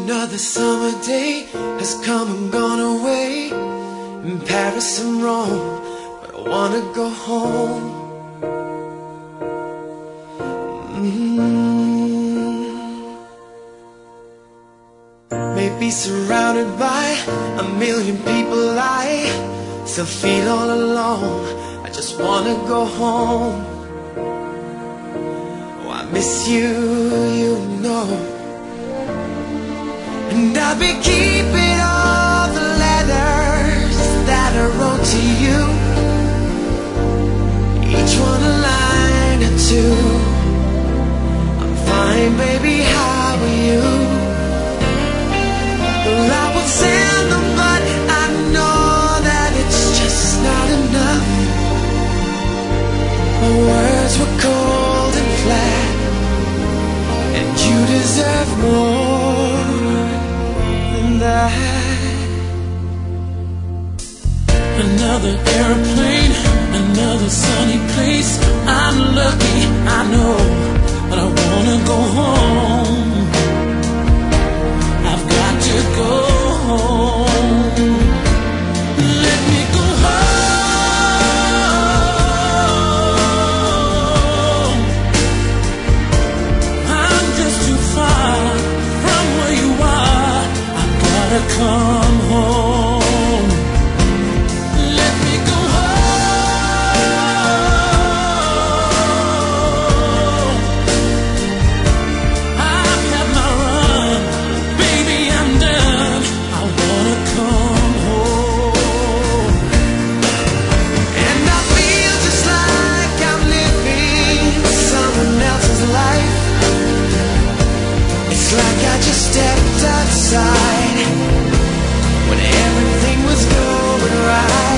Another summer day has come and gone away. In Paris and Rome, but I wanna go home. Maybe surrounded by a million people, I still feel all alone. I just wanna go home. Oh, I miss you, you know. And I'll be keeping all the letters that I wrote to you, each one a line or two. I'm fine, baby, how are you? Well, I would send them, but I know that it's just not enough. My words were cold and flat, and you deserve more than that. Another airplane, another sunny place. I'm lucky, I know, but I wanna go home. I've got to go home. Let me go home. I'm just too far from where you are. I've gotta come home. Let me go home. I've had my run, baby, I'm done. I wanna come home. And I feel just like I'm living someone else's life. It's like I just stepped outside when everything was going right.